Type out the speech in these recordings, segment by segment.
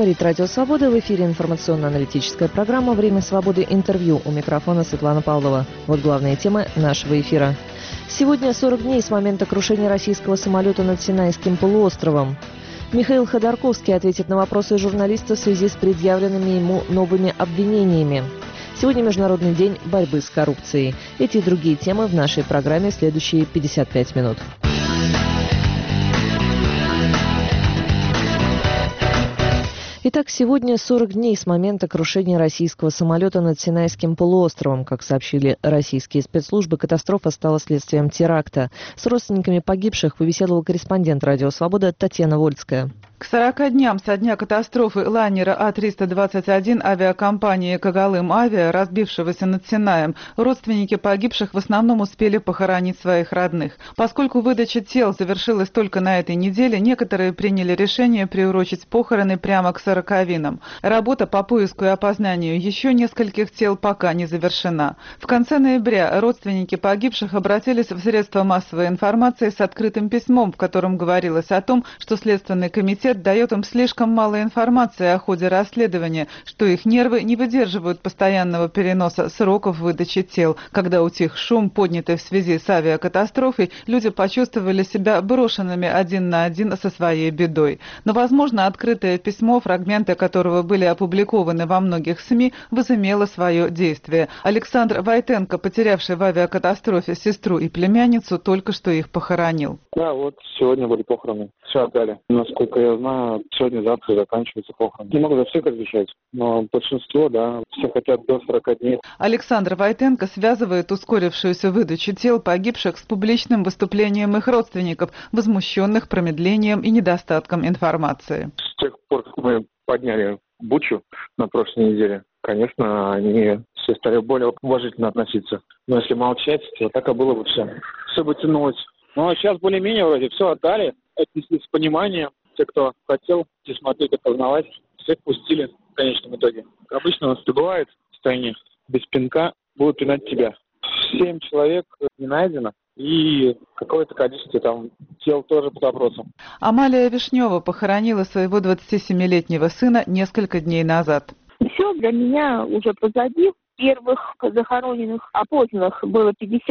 Говорит Радио Свобода. В эфире информационно-аналитическая программа «Время свободы. Интервью». У микрофона Светлана Павлова. Вот главные темы нашего эфира. Сегодня 40 дней с момента крушения российского самолета над Синайским полуостровом. Михаил Ходорковский ответит на вопросы журналиста в связи с предъявленными ему новыми обвинениями. Сегодня Международный день борьбы с коррупцией. Эти и другие темы в нашей программе следующие 55 минут. Итак, сегодня 40 дней с момента крушения российского самолета над Синайским полуостровом. Как сообщили российские спецслужбы, катастрофа стала следствием теракта. С родственниками погибших побеседовал корреспондент «Радио Свобода» Татьяна Вольская. К 40 дням со дня катастрофы лайнера А-321 авиакомпании «Когалым Авиа», разбившегося над Синаем, родственники погибших в основном успели похоронить своих родных. Поскольку выдача тел завершилась только на этой неделе, некоторые приняли решение приурочить похороны прямо к сороковинам. Работа по поиску и опознанию еще нескольких тел пока не завершена. В конце ноября родственники погибших обратились в средства массовой информации с открытым письмом, в котором говорилось о том, что Следственный комитет дает им слишком мало информации о ходе расследования, что их нервы не выдерживают постоянного переноса сроков выдачи тел. Когда утих шум, поднятый в связи с авиакатастрофой, люди почувствовали себя брошенными один на один со своей бедой. Но, возможно, открытое письмо, фрагменты которого были опубликованы во многих СМИ, возымело свое действие. Александр Войтенко, потерявший в авиакатастрофе сестру и племянницу, только что их похоронил. Да, вот сегодня были похороны. Все отдали. Насколько я знаю, сегодня-завтра заканчиваются похороны. Не могу за всех отвечать, но большинство, да, все хотят до 40 дней. Александр Войтенко связывает ускорившуюся выдачу тел погибших с публичным выступлением их родственников, возмущенных промедлением и недостатком информации. С тех пор, как мы подняли Бучу на прошлой неделе, конечно, они все стали более уважительно относиться. Но если молчать, то так и было бы все. Все бы тянулось. Но сейчас более-менее вроде все отдали, отнеслись с пониманием. Те, кто хотел смотреть, опознавать, всех пустили в конечном итоге. Как обычно у нас это бывает в стране. Без пинка будут пинать тебя. 7 человек не найдено. И какое-то количество там тел тоже под вопросом. Амалия Вишнева похоронила своего 27-летнего сына несколько дней назад. Все для меня уже позади. Первых захороненных, опознанных было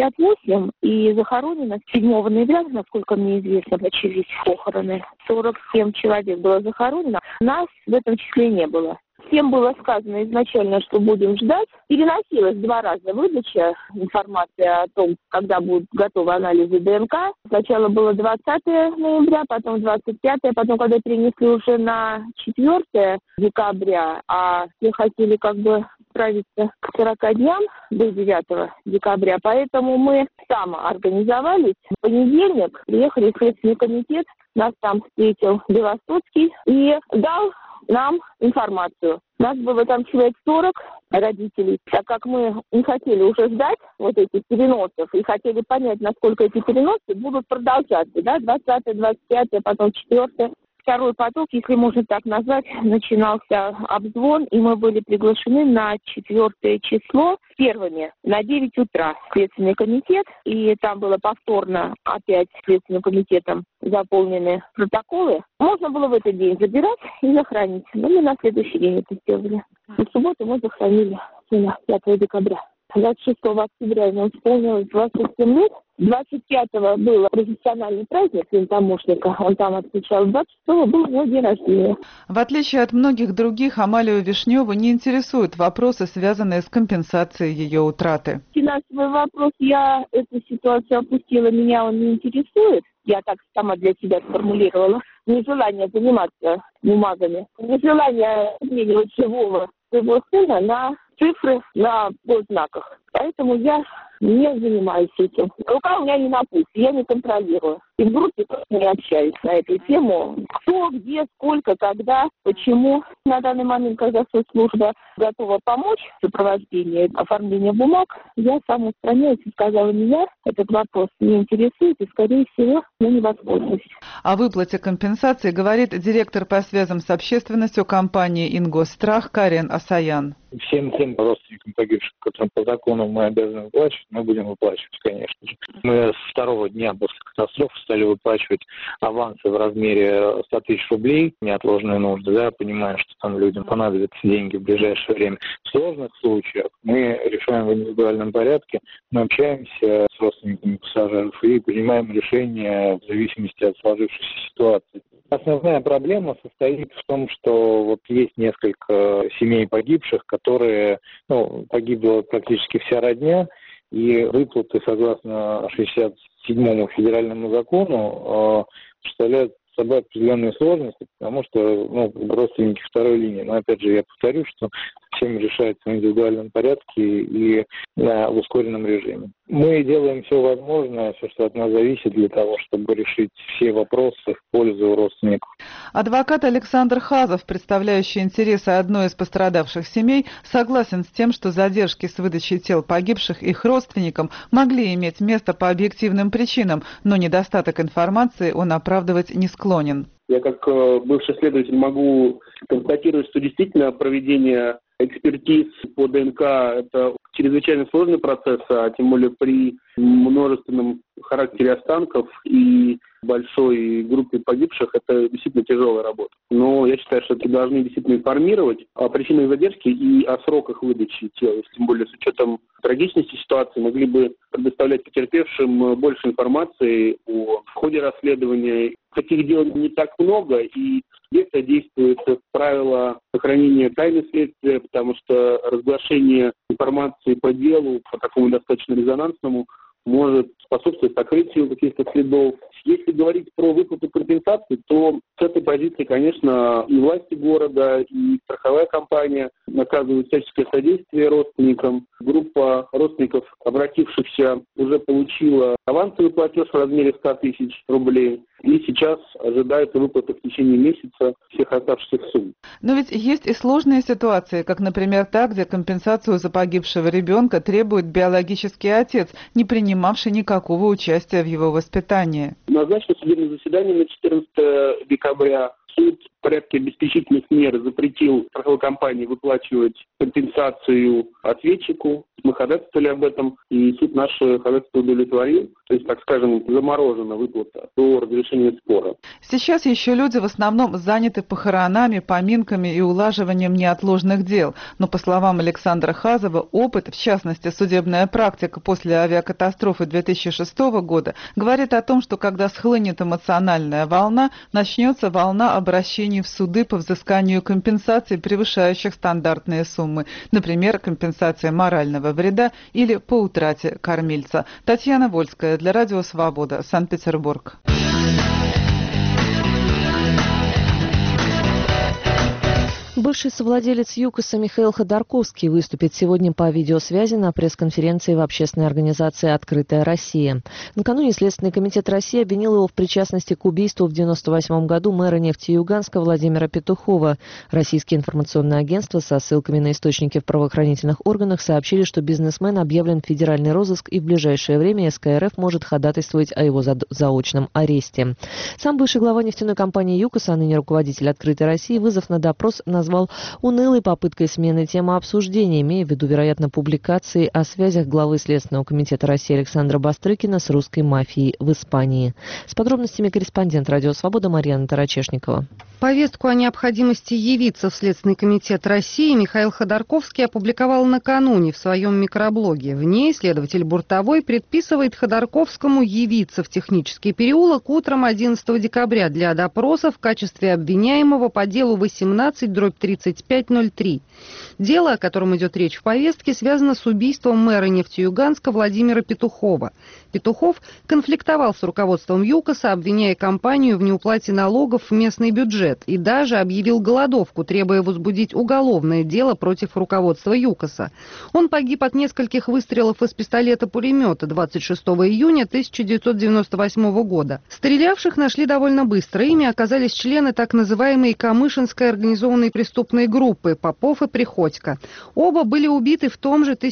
58, и захоронено 7 ноября, насколько мне известно, начались похороны. 47 человек было захоронено. Нас в этом числе не было. Всем было сказано изначально, что будем ждать. Переносилась 2 раза выдача информации о том, когда будут готовы анализы ДНК. Сначала было 20 ноября, потом 25, потом, когда перенесли уже на 4 декабря, а все хотели справиться к 40 дням до 9 декабря. Поэтому мы самоорганизовались. В понедельник приехали в Следственный комитет, нас там встретил Белостоцкий и дал нам информацию. Нас было там человек 40 родителей, так как мы не хотели уже ждать вот этих переносов и хотели понять, насколько эти переносы будут продолжаться, да, 20, 25, потом 4. Второй поток, если можно так назвать, начинался обзвон, и мы были приглашены на 4 число первыми на 9 утра в Следственный комитет, и там было повторно опять Следственным комитетом заполнены протоколы. Можно было в этот день забирать и захоронить, но мы на следующий день это сделали. В субботу мы захоронили сына 5 декабря. 26 октября ему исполнилось 27 лет. 25-го был профессиональный праздник День помощника. Он там отмечал. 26-го был его день рождения. В отличие от многих других, Амалию Вишневу не интересуют вопросы, связанные с компенсацией ее утраты. Финансовый вопрос, я эту ситуацию опустила, меня он не интересует. Я так сама для себя сформулировала. Нежелание заниматься бумагами, нежелание обменивать живого своего сына на цифры на госзнаках. Поэтому я не занимаюсь этим. Рука у меня не на пульсе, я не контролирую. И в группе тоже не общаюсь на эту тему. Кто, где, сколько, когда, почему. На данный момент, когда соцслужба готова помочь в сопровождении оформления бумаг, я сам устраняюсь и сказала, меня этот вопрос не интересует, и, скорее всего, я не воспользуюсь. О выплате компенсации говорит директор по связям с общественностью компании «Ингосстрах» Карен Асаян. Всем родственникам погибших, которым по закону суммы мы обязаны выплачивать, мы будем выплачивать, конечно же. Мы с второго дня после катастрофы стали выплачивать авансы в размере 100 тысяч рублей, неотложные нужды, да, понимая, что там людям понадобятся деньги в ближайшее время. В сложных случаях мы решаем в индивидуальном порядке, мы общаемся с родственниками пассажиров и принимаем решения в зависимости от сложившейся ситуации. Основная проблема состоит в том, что вот есть несколько семей погибших, которые, погибла практически вся родня, и выплаты, согласно 67-му федеральному закону, представляют собой определенные сложности, потому что родственники второй линии. Но опять же, я повторю, что всем решается в индивидуальном порядке и в ускоренном режиме. Мы делаем все возможное, все, что от нас зависит, для того, чтобы решить все вопросы в пользу родственников. Адвокат Александр Хазов, представляющий интересы одной из пострадавших семей, согласен с тем, что задержки с выдачей тел погибших их родственникам могли иметь место по объективным причинам, но недостаток информации он оправдывать не склонен. Я как бывший следователь могу констатировать, что действительно проведение экспертиз по ДНК – это чрезвычайно сложный процесс, а тем более при множественном характере останков и большой группе погибших – это действительно тяжелая работа. Но я считаю, что это должны действительно информировать о причинах задержки и о сроках выдачи тел. Тем более с учетом трагичности ситуации могли бы предоставлять потерпевшим больше информации о ходе расследования. Таких дел не так много, и следствие действует правило сохранения тайны следствия, потому что разглашение информации по делу, по такому достаточно резонансному, может способствовать сокрытию каких-то следов. Если говорить про выплату компенсации, то с этой позиции, конечно, и власти города, и страховая компания оказывают всяческое содействие родственникам. Группа родственников, обратившихся, уже получила авансовый платеж в размере 100 тысяч рублей. И сейчас ожидается выплата в течение месяца всех оставшихся сумм. Но ведь есть и сложные ситуации, как, например, та, где компенсацию за погибшего ребенка требует биологический отец, не принимавший никакого участия в его воспитании. Назначено судебное заседание на 14 декабря. Суд в порядке обеспечительных мер запретил страховой компании выплачивать компенсацию ответчику. Мы ходатайствовали об этом, и суд наше ходатайство удовлетворил. То есть, так скажем, заморожена выплата до разрешения спора. Сейчас еще люди в основном заняты похоронами, поминками и улаживанием неотложных дел. Но, по словам Александра Хазова, опыт, в частности, судебная практика после авиакатастрофы 2006 года, говорит о том, что когда схлынет эмоциональная волна, начнется волна обращений в суды по взысканию компенсаций, превышающих стандартные суммы. Например, компенсация морального вреда или по утрате кормильца. Татьяна Вольская для Радио Свобода, Санкт-Петербург. Бывший совладелец ЮКОСа Михаил Ходорковский выступит сегодня по видеосвязи на пресс-конференции в общественной организации «Открытая Россия». Накануне Следственный комитет России обвинил его в причастности к убийству в 1998 году мэра Нефтеюганска Владимира Петухова. Российские информационные агентства со ссылками на источники в правоохранительных органах сообщили, что бизнесмен объявлен в федеральный розыск, и в ближайшее время СК РФ может ходатайствовать о его заочном аресте. Сам бывший глава нефтяной компании ЮКОСа, а ныне руководитель «Открытой России», вызов на допрос назвал унылой попыткой смены темы обсуждения, имея в виду, вероятно, публикации о связях главы Следственного комитета России Александра Бастрыкина с русской мафией в Испании. С подробностями корреспондент «Радио Свобода» Марьяна Тарачешникова. Повестку о необходимости явиться в Следственный комитет России Михаил Ходорковский опубликовал накануне в своем микроблоге. В ней следователь Буртовой предписывает Ходорковскому явиться в Технический переулок утром 11 декабря для допроса в качестве обвиняемого по делу 18/3503. Дело, о котором идет речь в повестке, связано с убийством мэра Нефтеюганска Владимира Петухова. Петухов конфликтовал с руководством ЮКОСа, обвиняя компанию в неуплате налогов в местный бюджет, и даже объявил голодовку, требуя возбудить уголовное дело против руководства ЮКОСа. Он погиб от нескольких выстрелов из пистолета-пулемета 26 июня 1998 года. Стрелявших нашли довольно быстро. Ими оказались члены так называемой Камышинской организованной преступной преступной группы Попов и Приходько. Оба были убиты в том же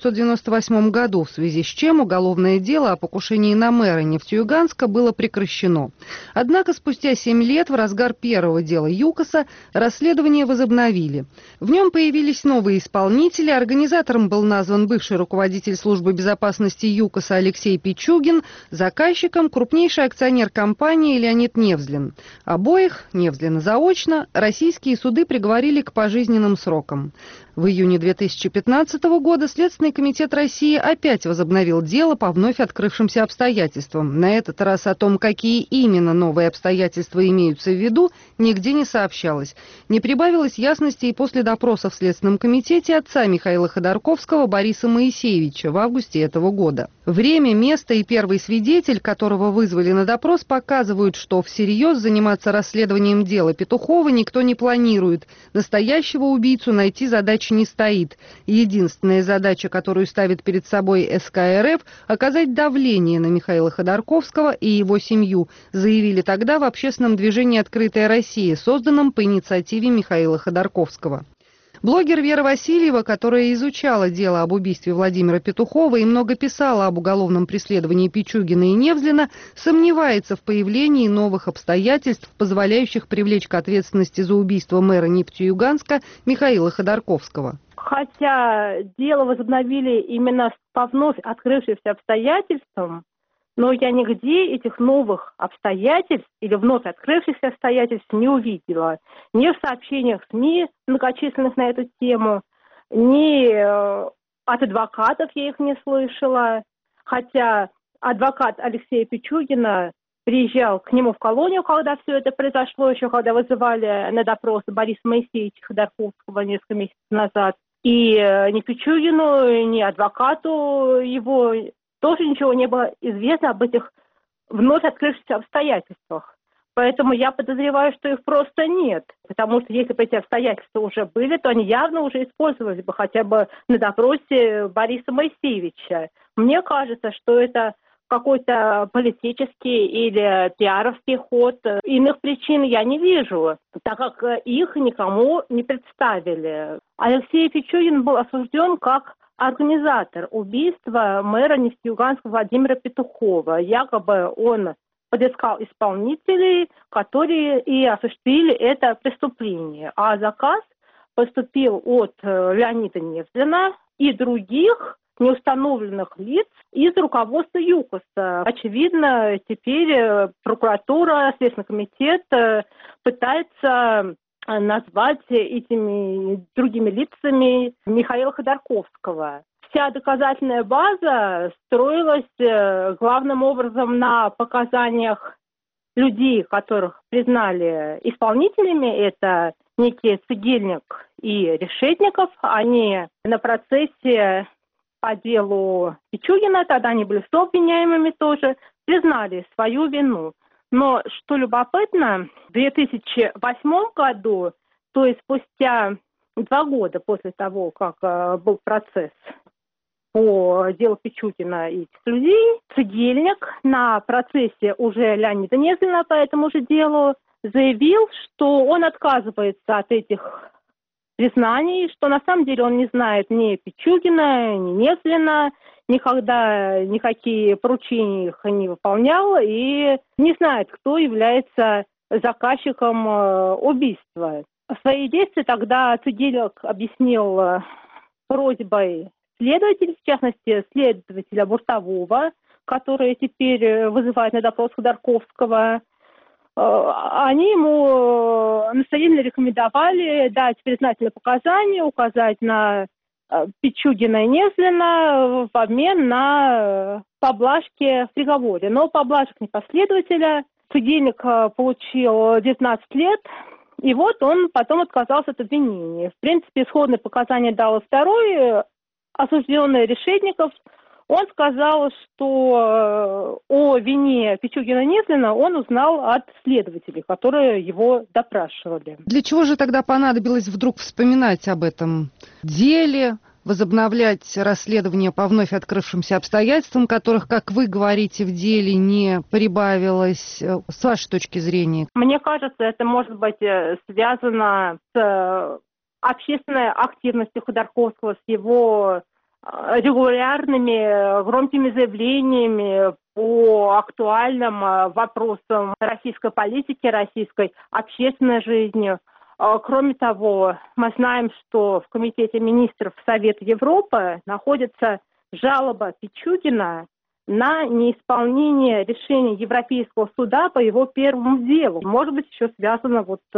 1998 году, в связи с чем уголовное дело о покушении на мэра Нефтеюганска было прекращено. Однако спустя 7 лет, в разгар первого дела ЮКОСа, расследование возобновили. В нем появились новые исполнители. Организатором был назван бывший руководитель службы безопасности ЮКОСа Алексей Пичугин, заказчиком крупнейший акционер компании Леонид Невзлин. Обоих, Невзлина заочно, российские суды приговорили к пожизненным срокам. В июне 2015 года Следственный комитет России опять возобновил дело по вновь открывшимся обстоятельствам. На этот раз о том, какие именно новые обстоятельства имеются в виду, нигде не сообщалось. Не прибавилось ясности и после допроса в Следственном комитете отца Михаила Ходорковского Бориса Моисеевича в августе этого года. Время, место и первый свидетель, которого вызвали на допрос, показывают, что всерьез заниматься расследованием дела Петухова никто не планирует. Настоящего убийцу найти задача не стоит. Единственная задача, которую ставит перед собой СК РФ, оказать давление на Михаила Ходорковского и его семью, заявили тогда в общественном движении «Открытая Россия», созданном по инициативе Михаила Ходорковского. Блогер Вера Васильева, которая изучала дело об убийстве Владимира Петухова и много писала об уголовном преследовании Пичугина и Невзлина, сомневается в появлении новых обстоятельств, позволяющих привлечь к ответственности за убийство мэра Нефтеюганска Михаила Ходорковского. Хотя дело возобновили именно по вновь открывшимся обстоятельствам, но я нигде этих новых обстоятельств или вновь открывшихся обстоятельств не увидела. Ни в сообщениях СМИ многочисленных на эту тему, ни от адвокатов я их не слышала. Хотя адвокат Алексея Пичугина приезжал к нему в колонию, когда все это произошло, еще когда вызывали на допрос Бориса Моисеевича Ходорковского несколько месяцев назад. И ни Пичугину, ни адвокату его тоже ничего не было известно об этих вновь открывшихся обстоятельствах. Поэтому я подозреваю, что их просто нет. Потому что если бы эти обстоятельства уже были, то они явно уже использовались бы хотя бы на допросе Бориса Моисеевича. Мне кажется, что это какой-то политический или пиаровский ход. Иных причин я не вижу, так как их никому не представили. Алексей Пичугин был осужден как организатор убийства мэра Нефтеюганска Владимира Петухова. Якобы он подыскал исполнителей, которые и осуществили это преступление. А заказ поступил от Леонида Невзлина и других неустановленных лиц из руководства ЮКОСа. Очевидно, теперь прокуратура, Следственный комитет пытается назвать этими другими лицами Михаила Ходорковского. Вся доказательная база строилась главным образом на показаниях людей, которых признали исполнителями. Это некие Цегельник и Решетников. Они на процессе по делу Пичугина, тогда они были сообвиняемыми тоже, признали свою вину. Но, что любопытно, в 2008 году, то есть спустя 2 года после того, как был процесс по делу Пичугина и этих людей, Цегельник на процессе уже Леонида Невзлина по этому же делу заявил, что он отказывается от этих признаний, что на самом деле он не знает ни Пичугина, ни Невзлина, никогда никакие поручения их не выполнял и не знает, кто является заказчиком убийства. Свои действия тогда Цегельник объяснил просьбой следователя, в частности, следователя Буртового, который теперь вызывает на допрос Ходорковского. Они ему настоятельно рекомендовали дать признательные показания, указать на Пичугина и Невзлина в обмен на поблажки в приговоре. Но поблажек не последователя. Цегельник получил 19 лет, и вот он потом отказался от обвинения. В принципе, исходные показания дал второй осужденный Решетников. Он сказал, что о вине Пичугина и Невзлина он узнал от следователей, которые его допрашивали. Для чего же тогда понадобилось вдруг вспоминать об этом деле, возобновлять расследование по вновь открывшимся обстоятельствам, которых, как вы говорите, в деле не прибавилось, с вашей точки зрения? Мне кажется, это может быть связано с общественной активностью Ходорковского, с его регулярными громкими заявлениями по актуальным вопросам российской политики, российской общественной жизни. Кроме того, мы знаем, что в Комитете министров Совета Европы находится жалоба Пичугина на неисполнение решения Европейского суда по его первому делу. Может быть, еще связано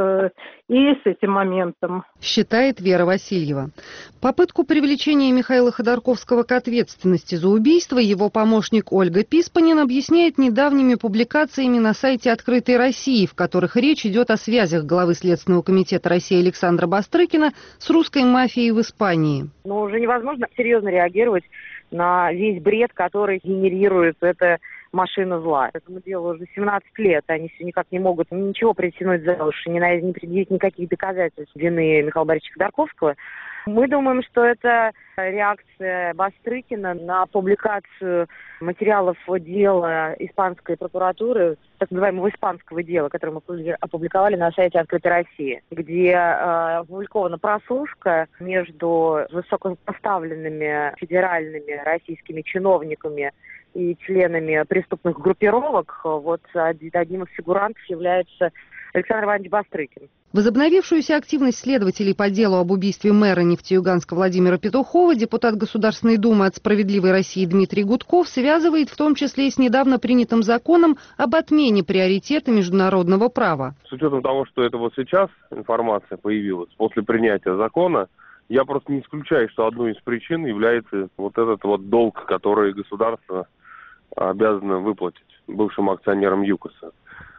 и с этим моментом. Считает Вера Васильева. Попытку привлечения Михаила Ходорковского к ответственности за убийство его помощник Ольга Писпанин объясняет недавними публикациями на сайте «Открытой России», в которых речь идет о связях главы Следственного комитета России Александра Бастрыкина с русской мафией в Испании. Но уже невозможно серьезно реагировать на весь бред, который генерирует эта машина зла. Этому делу уже 17 лет, они все никак не могут ничего притянуть за уши, не предъявить никаких доказательств вины Михаила Борисовича Ходорковского. Мы думаем, что это реакция Бастрыкина на публикацию материалов дела испанской прокуратуры, так называемого испанского дела, которое мы опубликовали на сайте «Открытой России», где опубликована прослушка между высокопоставленными федеральными российскими чиновниками и членами преступных группировок. Одним из фигурантов является Александр Иванович Бастрыкин. Возобновившуюся активность следователей по делу об убийстве мэра Нефтеюганска Владимира Петухова депутат Государственной Думы от «Справедливой России» Дмитрий Гудков связывает в том числе и с недавно принятым законом об отмене приоритета международного права. С учетом того, что это сейчас информация появилась после принятия закона, я просто не исключаю, что одной из причин является этот долг, который государство обязано выплатить бывшим акционерам ЮКОСа.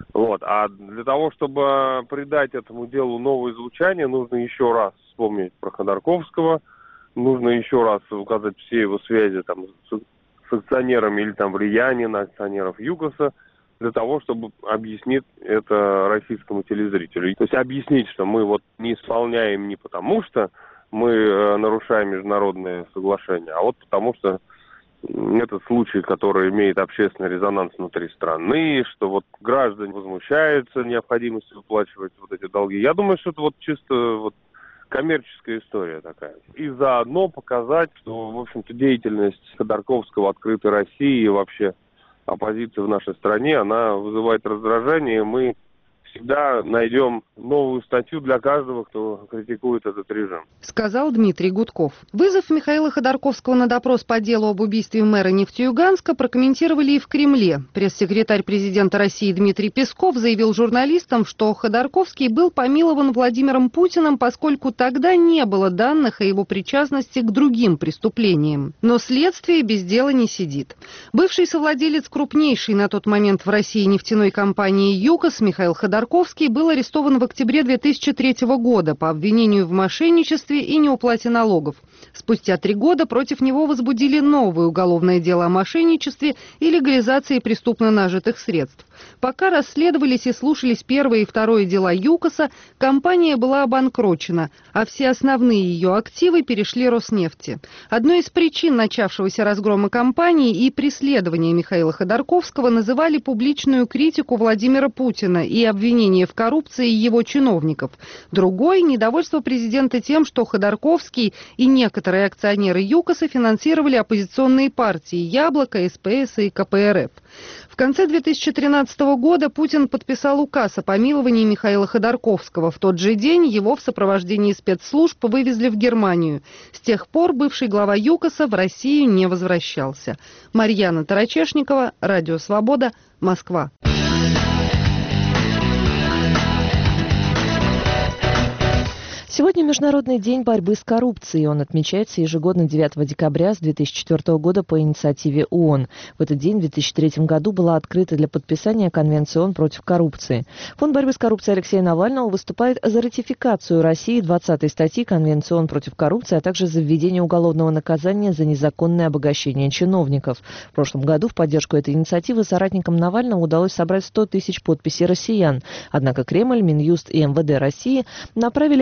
А для того, чтобы придать этому делу новое звучание, нужно еще раз вспомнить про Ходорковского, нужно еще раз указать все его связи с акционерами или влияние на акционеров ЮКОСа, для того, чтобы объяснить это российскому телезрителю. То есть объяснить, что мы не исполняем не потому, что мы нарушаем международные соглашения, а потому что это случай, который имеет общественный резонанс внутри страны, что граждане возмущаются необходимостью выплачивать эти долги. Я думаю, что это чисто коммерческая история такая. И заодно показать, что, в общем-то, деятельность Ходорковского, «Открытой России» и вообще оппозиции в нашей стране, она вызывает раздражение. Мы всегда найдем новую статью для каждого, кто критикует этот режим. Сказал Дмитрий Гудков. Вызов Михаила Ходорковского на допрос по делу об убийстве мэра Нефтеюганска прокомментировали и в Кремле. Пресс-секретарь президента России Дмитрий Песков заявил журналистам, что Ходорковский был помилован Владимиром Путиным, поскольку тогда не было данных о его причастности к другим преступлениям. Но следствие без дела не сидит. Бывший совладелец крупнейшей на тот момент в России нефтяной компании «ЮКОС» Михаил Ходорковский был арестован в октябре 2003 года по обвинению в мошенничестве и неуплате налогов. Спустя 3 года против него возбудили новое уголовное дело о мошенничестве и легализации преступно нажитых средств. Пока расследовались и слушались первое и второе дела ЮКОСа, компания была обанкрочена, а все основные ее активы перешли Роснефти. Одной из причин начавшегося разгрома компании и преследования Михаила Ходорковского называли публичную критику Владимира Путина и обвинение в коррупции его чиновников. Другой – недовольство президента тем, что Ходорковский и некоторые акционеры ЮКОСа финансировали оппозиционные партии «Яблоко», СПС и КПРФ. В конце 2013 года Путин подписал указ о помиловании Михаила Ходорковского. В тот же день его в сопровождении спецслужб вывезли в Германию. С тех пор бывший глава ЮКОСа в Россию не возвращался. Марьяна Тарачешникова, Радио Свобода, Москва. Сегодня Международный день борьбы с коррупцией. Он отмечается ежегодно 9 декабря с 2004 года по инициативе ООН. В этот день, в 2003 году, была открыта для подписания Конвенция ООН против коррупции. Фонд борьбы с коррупцией Алексея Навального выступает за ратификацию России 20-й статьи Конвенции ООН против коррупции, а также за введение уголовного наказания за незаконное обогащение чиновников. В прошлом году в поддержку этой инициативы соратникам Навального удалось собрать 100 тысяч подписей россиян. Однако Кремль, Минюст и МВД России направили отрицательные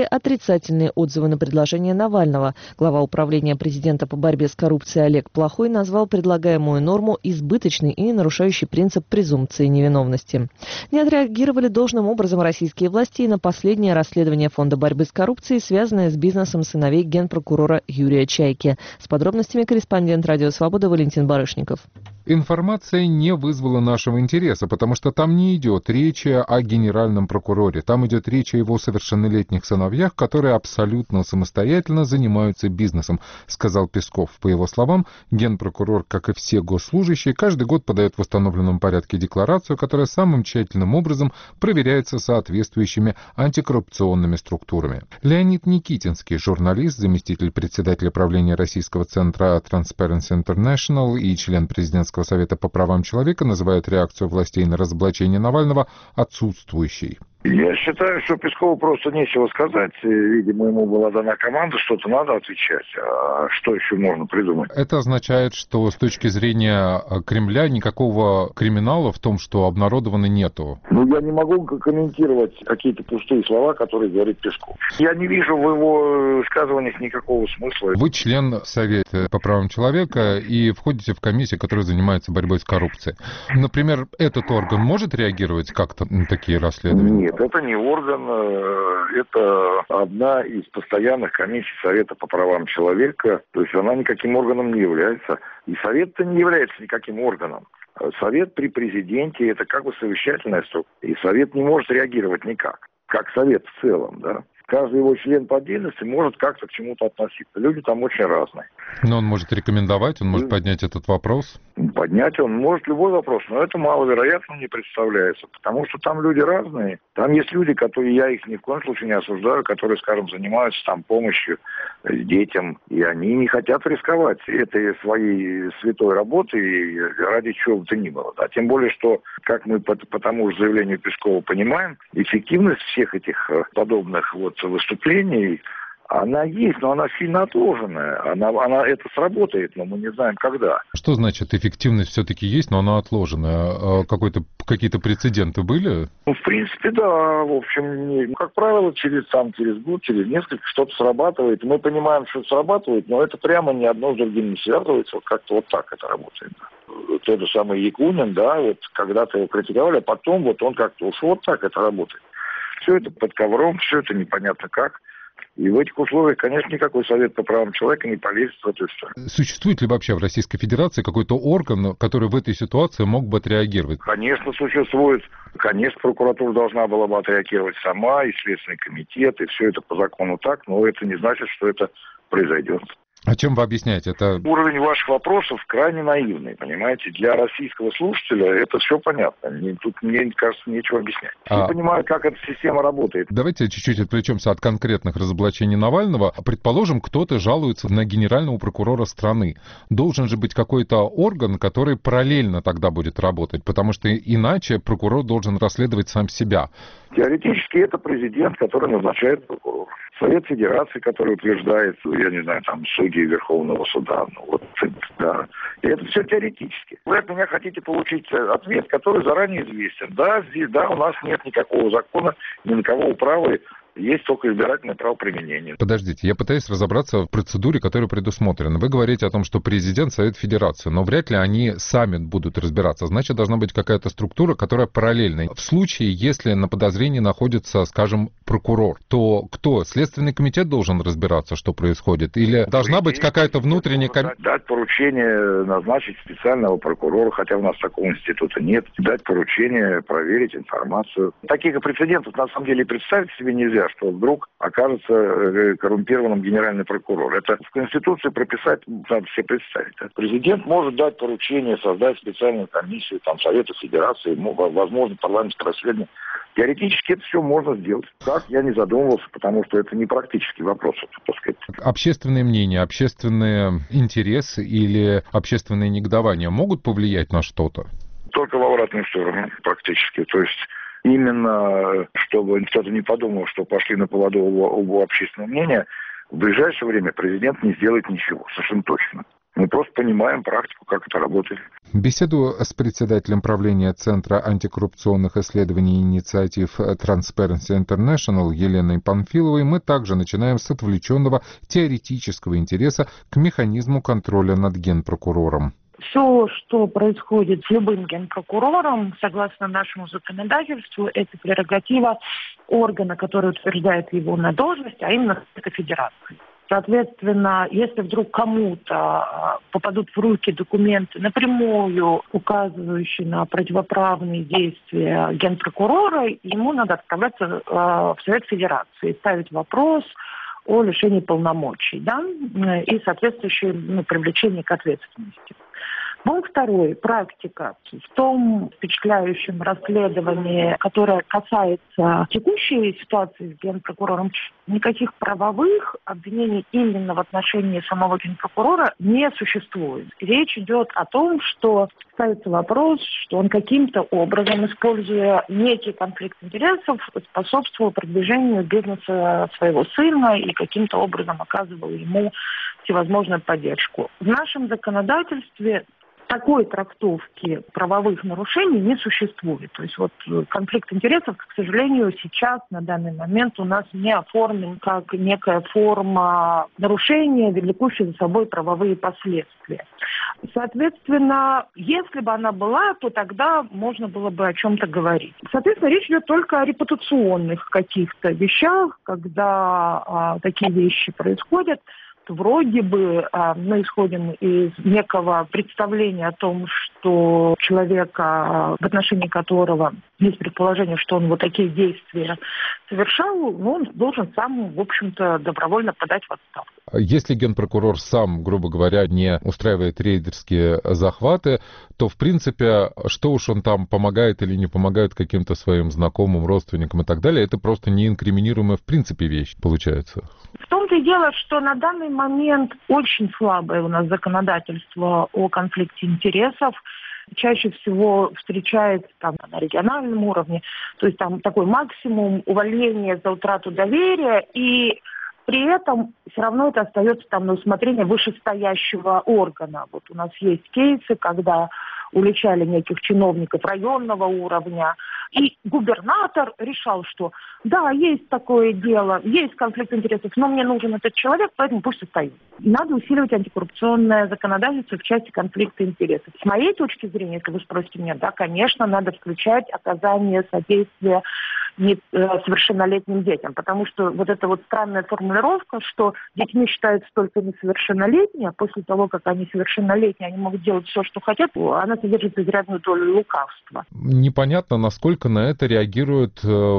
отрицательные отзывы на предложение Навального. Глава управления президента по борьбе с коррупцией Олег Плохой назвал предлагаемую норму избыточной и нарушающей принцип презумпции невиновности. Не отреагировали должным образом российские власти и на последнее расследование Фонда борьбы с коррупцией, связанное с бизнесом сыновей генпрокурора Юрия Чайки. С подробностями корреспондент «Радио Свобода» Валентин Барышников. Информация не вызвала нашего интереса, потому что там не идет речи о генеральном прокуроре. Там идет речь о его совершеннолетних сыновьях, которые абсолютно самостоятельно занимаются бизнесом, сказал Песков. По его словам, генпрокурор, как и все госслужащие, каждый год подает в установленном порядке декларацию, которая самым тщательным образом проверяется соответствующими антикоррупционными структурами. Леонид Никитинский, журналист, заместитель председателя правления Российского центра Transparency International и член президентского Совета по правам человека, называет реакцию властей на разоблачение Навального отсутствующей. Я считаю, что Пескову просто нечего сказать. Видимо, ему была дана команда, что-то надо отвечать. А что еще можно придумать? Это означает, что с точки зрения Кремля никакого криминала в том, что обнародовано, нету. Я не могу комментировать какие-то пустые слова, которые говорит Песков. Я не вижу в его высказываниях никакого смысла. Вы член Совета по правам человека и входите в комиссию, которая занимается борьбой с коррупцией. Например, этот орган может реагировать как-то на такие расследования? Нет, это не орган, это одна из постоянных комиссий Совета по правам человека. То есть она никаким органом не является. И Совет-то не является никаким органом. Совет при президенте – это как бы совещательная структура. И Совет не может реагировать никак, как Совет в целом, да. Каждый его член по отдельности может как-то к чему-то относиться. Люди там очень разные. Но он может рекомендовать, он может поднять этот вопрос? Поднять он может любой вопрос, но это маловероятно не представляется, потому что там люди разные. Там есть люди, которые, я их ни в коем случае не осуждаю, которые, скажем, занимаются там помощью детям, и они не хотят рисковать этой своей святой работой ради чего бы то ни было. Да? Тем более, что, как мы по тому же заявлению Пескова понимаем, эффективность всех этих подобных выступлений, она есть, но она сильно отложенная. Она это сработает, но мы не знаем, когда. Что значит эффективность все-таки есть, но она отложенная? Какие-то прецеденты были? В принципе, да. В общем, как правило, через год, через несколько что-то срабатывает. Мы понимаем, что это срабатывает, но это прямо ни одно с другим не связывается. Как-то вот так это работает. Тот же самый Якунин, да, когда-то его критиковали, а потом он как-то ушел. Вот так это работает. Все это под ковром, все это непонятно как. И в этих условиях, конечно, никакой Совет по правам человека не полезет в эту историю. Существует ли вообще в Российской Федерации какой-то орган, который в этой ситуации мог бы отреагировать? Конечно, существует. Конечно, прокуратура должна была бы отреагировать сама, и Следственный комитет, и все это по закону так, но это не значит, что это произойдет. А чем вы объясняете это? Уровень ваших вопросов крайне наивный, понимаете? Для российского слушателя это все понятно. Тут, мне кажется, нечего объяснять. Я понимаю, как эта система работает. Давайте чуть-чуть отвлечемся от конкретных разоблачений Навального. Предположим, кто-то жалуется на генерального прокурора страны. Должен же быть какой-то орган, который параллельно тогда будет работать, потому что иначе прокурор должен расследовать сам себя. Теоретически это президент, который назначает прокурора. Совет Федерации, который утверждает, я не знаю, там, судьи Верховного суда. Да. И это все теоретически. Вы от меня хотите получить ответ, который заранее известен. Да, здесь, у нас нет никакого закона, ни на кого управы. Есть только избирательное правоприменение. Подождите, я пытаюсь разобраться в процедуре, которая предусмотрена. Вы говорите о том, что президент, Совет Федерации, но вряд ли они сами будут разбираться. Значит, должна быть какая-то структура, которая параллельная. В случае, если на подозрении находится, скажем, прокурор, то кто? Следственный комитет должен разбираться, что происходит? Или должна быть какая-то внутренняя комиссия? Дать поручение назначить специального прокурора, хотя у нас такого института нет. Дать поручение проверить информацию. Таких прецедентов, на самом деле, представить себе нельзя, что вдруг окажется коррумпированным генеральный прокурор. Это в Конституции прописать надо себе представить. Президент может дать поручение создать специальную комиссию, Совета Федерации, возможно, парламентское расследование. Теоретически это все можно сделать. Как, я не задумывался, потому что это не практический вопрос, так сказать. Общественное мнение, общественные интересы или общественные негодования могут повлиять на что-то? Только в обратную сторону, практически. То есть именно, чтобы кто-то не подумал, что пошли на поводу у общественного мнения, в ближайшее время президент не сделает ничего, совершенно точно. Мы просто понимаем практику, как это работает. Беседу с председателем правления Центра антикоррупционных исследований и инициатив Transparency International Еленой Панфиловой мы также начинаем с отвлеченного теоретического интереса к механизму контроля над генпрокурором. Все, что происходит с любым генпрокурором, согласно нашему законодательству, это прерогатива органа, который утверждает его на должность, а именно Совета Федерации. Соответственно, если вдруг кому-то попадут в руки документы, напрямую указывающие на противоправные действия генпрокурора, ему надо отправляться в Совет Федерации и ставить вопрос о лишении полномочий, да, и соответствующее привлечение к ответственности. Пункт второй. Практика. В том впечатляющем расследовании, которое касается текущей ситуации с генпрокурором, никаких правовых обвинений именно в отношении самого генпрокурора не существует. Речь идет о том, что ставится вопрос, что он каким-то образом, используя некий конфликт интересов, способствовал продвижению бизнеса своего сына и каким-то образом оказывал ему всевозможную поддержку. В нашем законодательстве такой трактовки правовых нарушений не существует. То есть вот конфликт интересов, к сожалению, сейчас, на данный момент, у нас не оформлен как некая форма нарушения, влекущая за собой правовые последствия. Соответственно, если бы она была, то тогда можно было бы о чем-то говорить. Соответственно, речь идет только о репутационных каких-то вещах, когда такие вещи происходят. Вроде бы мы исходим из некого представления о том, что человека, в отношении которого есть предположение, что он вот такие действия совершал, он должен сам, в общем-то, добровольно подать в отставку. Если генпрокурор сам, грубо говоря, не устраивает рейдерские захваты, то, в принципе, что уж он там помогает или не помогает каким-то своим знакомым, родственникам и так далее, это просто неинкриминируемая в принципе вещь получается. В том-то и дело, что на данный момент очень слабое у нас законодательство о конфликте интересов. Чаще всего встречается там на региональном уровне, то есть там такой максимум увольнения за утрату доверия, и при этом все равно это остается там на усмотрение вышестоящего органа. Вот у нас есть кейсы, когда уличали неких чиновников районного уровня, и губернатор решал, что да, есть такое дело, есть конфликт интересов, но мне нужен этот человек, поэтому пусть остается. Надо усиливать антикоррупционное законодательство в части конфликта интересов. С моей точки зрения, если вы спросите меня, да, конечно, надо включать оказание содействия несовершеннолетним детям, потому что вот эта вот странная формулировка, что детьми считаются только несовершеннолетние, а после того, как они совершеннолетние, они могут делать все, что хотят, она содержит изрядную долю лукавства. Непонятно, насколько на это реагируют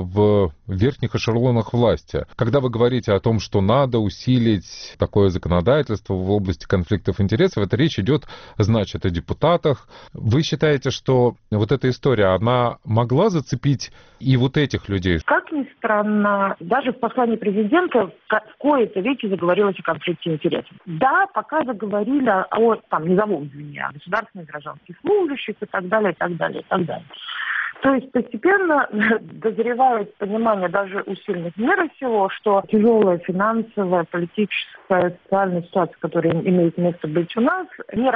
в верхних эшелонах власти. Когда вы говорите о том, что надо усилить такое законодательство в области конфликтов интересов, это речь идет, значит, о депутатах. Вы считаете, что вот эта история, она могла зацепить и вот этих людей? Как ни странно, даже в послании президента в кои-то веки заговорилось о конфликте интересов. Да, пока заговорили о низовом звене, о государственных гражданских служащих и так далее, и так далее, и так далее. То есть постепенно дозревает понимание даже у сильных мира всего, что тяжелая финансовая, политическая, социальная ситуация, которая имеет место быть у нас,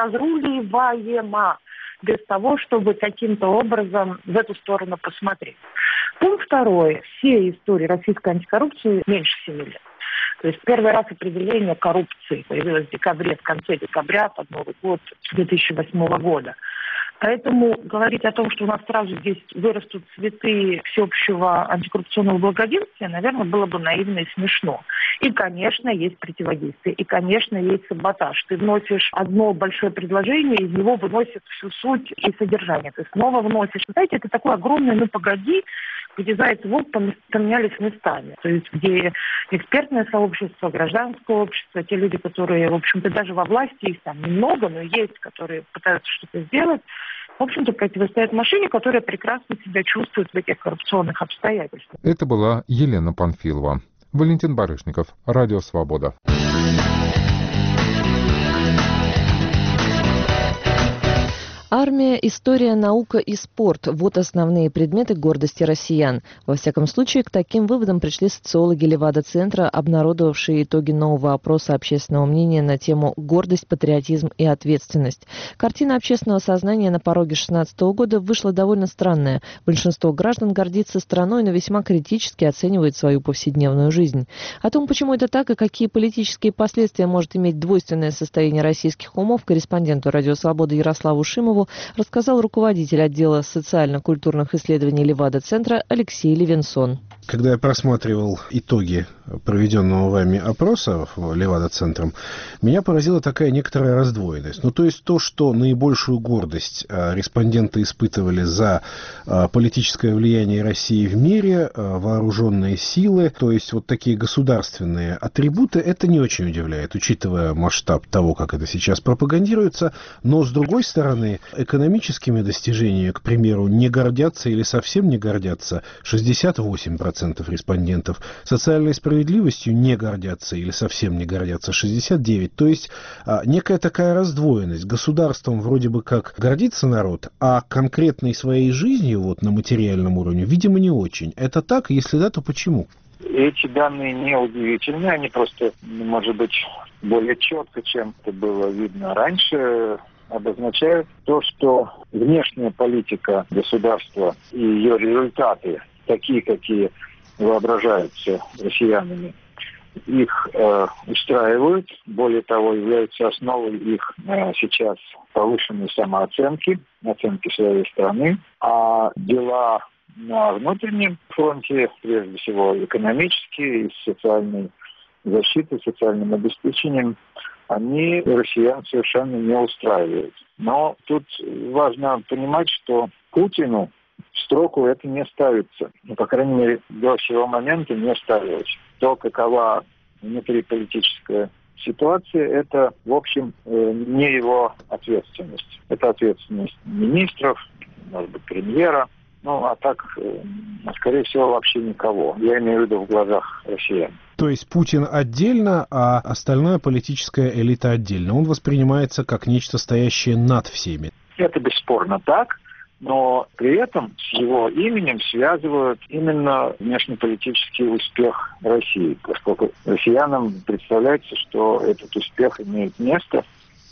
неразруливаема без того, чтобы каким-то образом в эту сторону посмотреть. Пункт второй. Все истории российской антикоррупции меньше 7 лет. То есть первый раз определение коррупции появилось в конце декабря под Новый год 2008 года. Поэтому говорить о том, что у нас сразу здесь вырастут цветы всеобщего антикоррупционного благоденствия, наверное, было бы наивно и смешно. И, конечно, есть противодействие, и, конечно, есть саботаж. Ты вносишь одно большое предложение, из него выносят всю суть и содержание. Ты снова вносишь. Знаете, это такое огромное «ну погоди», где заяц и волк поменялись местами. То есть где экспертное сообщество, гражданское общество, те люди, которые, в общем-то, даже во власти, их там немного, но есть, которые пытаются что-то сделать, в общем-то, противостоят машине, которая прекрасно себя чувствует в этих коррупционных обстоятельствах. Это была Елена Панфилова. Валентин Барышников, Радио Свобода. Армия, история, наука и спорт – вот основные предметы гордости россиян. Во всяком случае, к таким выводам пришли социологи Левада-центра, обнародовавшие итоги нового опроса общественного мнения на тему «Гордость, патриотизм и ответственность». Картина общественного сознания на пороге 2016 года вышла довольно странная. Большинство граждан гордится страной, но весьма критически оценивает свою повседневную жизнь. О том, почему это так и какие политические последствия может иметь двойственное состояние российских умов, корреспонденту «Радио Свобода» Ярославу Шимову рассказал руководитель отдела социально-культурных исследований Левада-центра Алексей Левинсон. Когда я просматривал итоги проведенного вами опроса Левада-центром, меня поразила такая некоторая раздвоенность. То есть то, что наибольшую гордость респонденты испытывали за политическое влияние России в мире, вооруженные силы, то есть вот такие государственные атрибуты, это не очень удивляет, учитывая масштаб того, как это сейчас пропагандируется. Но, с другой стороны, экономическими достижениями, к примеру, не гордятся или совсем не гордятся 68% респондентов, социальной справедливостью не гордятся или совсем не гордятся 69%. То есть некая такая раздвоенность. Государством вроде бы как гордится народ, а конкретной своей жизнью вот на материальном уровне, видимо, не очень. Это так? Если да, то почему? Эти данные не удивительны, они просто, может быть, более четко, чем это было видно раньше, обозначают то, что внешняя политика государства и ее результаты, такие, какие воображаются россиянами, их устраивают, более того, являются основой их сейчас повышенной самооценки, оценки своей страны, а дела на внутреннем фронте, прежде всего экономические, и социальной защитой, социальным обеспечением, они россиян совершенно не устраивают. Но тут важно понимать, что Путину в строку это не ставится. По крайней мере, до сего момента не ставилось. То, какова внутриполитическая ситуация, это, в общем, не его ответственность. Это ответственность министров, может быть, премьера. А так, скорее всего, вообще никого. Я имею в виду в глазах россиян. То есть Путин отдельно, а остальная политическая элита отдельно. Он воспринимается как нечто стоящее над всеми. Это бесспорно так. Но при этом с его именем связывают именно внешнеполитический успех России, поскольку россиянам представляется, что этот успех имеет место,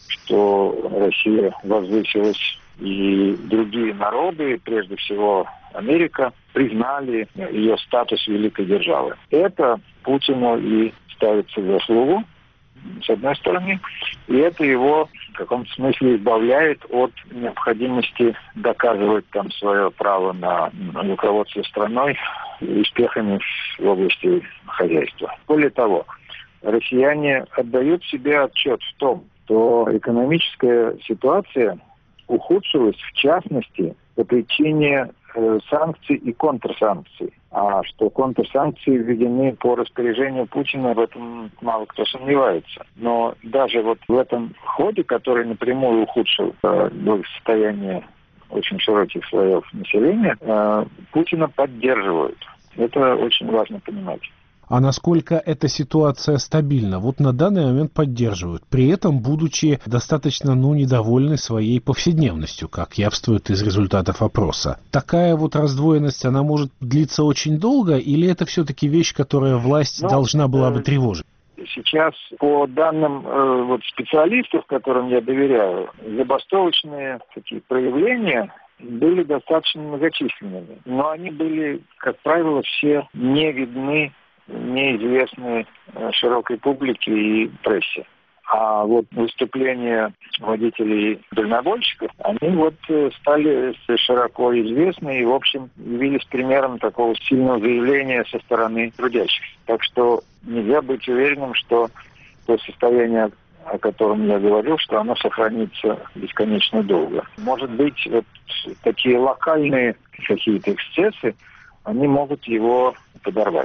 что Россия возвысилась, и другие народы, прежде всего Америка, признали ее статус великой державы. Это Путину и ставится в заслугу, с одной стороны, и это его в каком-то смысле избавляет от необходимости доказывать там свое право на руководство страной успехами в области хозяйства. Более того, россияне отдают себе отчет в том, что экономическая ситуация ухудшилась, в частности, по причине санкций и контрсанкций. А что контрсанкции введены по распоряжению Путина, в этом мало кто сомневается. Но даже вот в этом ходе, который напрямую ухудшил состояние очень широких слоев населения, Путина поддерживают. Это очень важно понимать. А насколько эта ситуация стабильна? Вот на данный момент поддерживают, при этом будучи достаточно, недовольны своей повседневностью, как явствует из результатов опроса. Такая вот раздвоенность, она может длиться очень долго, или это все-таки вещь, которая власть должна была бы тревожить? Сейчас, по данным специалистов, которым я доверяю, забастовочные такие проявления были достаточно многочисленными. Но они были, как правило, все не видны, неизвестны широкой публике и прессе. А вот выступления водителей-дальнобойщиков, они стали широко известны и, в общем, явились примером такого сильного заявления со стороны трудящихся. Так что нельзя быть уверенным, что то состояние, о котором я говорил, что оно сохранится бесконечно долго. Может быть, такие локальные какие-то эксцессы, они могут его подорвать.